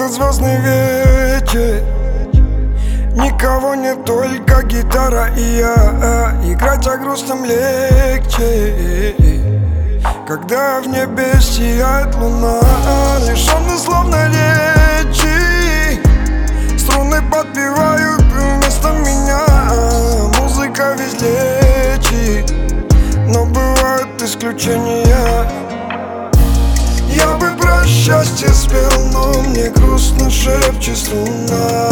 этот звездный вечер. Никого не только гитара и я. Играть о грустном легче, когда в небе сияет луна. Лишённый словно речи, струны подпевают вместо меня. Музыка ведь лечит, но бывают исключения. Я бы про счастье спел, но мне грустно шепчет струна.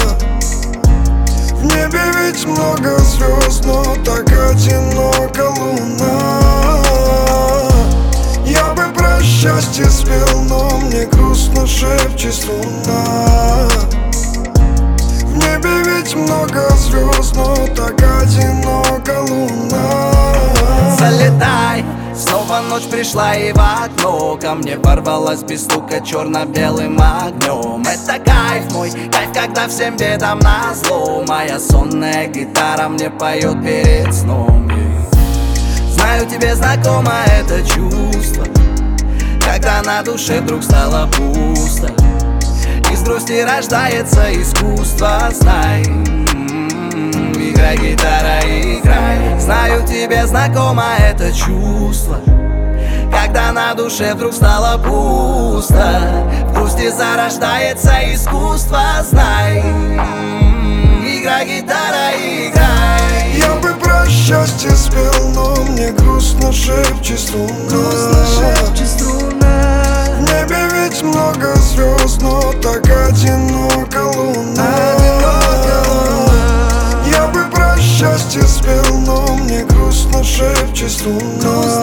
В небе ведь много звезд, но так одинока луна. Я бы про счастье спел, но мне грустно шепчет струна. В небе ведь много звезд, но так одинока луна. Залетай, снова ночь пришла и в окно ко мне ворвалась без стука черно-белым огнем. Это кайф мой, кайф, когда всем бедам назло. Моя сонная гитара мне поет перед сном. Знаю, тебе знакомо это чувство, когда на душе вдруг стало пусто. Из грусти рождается искусство, знай. Играй, гитара, играй. Знаю, тебе знакомо это чувство, когда на душе вдруг стало пусто. В грусти зарождается искусство, знай. Играй, гитара, играй. Я бы про счастье спел, но мне грустно шепчет струна. В небе ведь много звезд, но так одинока луна. Я бы про счастье спел, но мне грустно шепчет струна.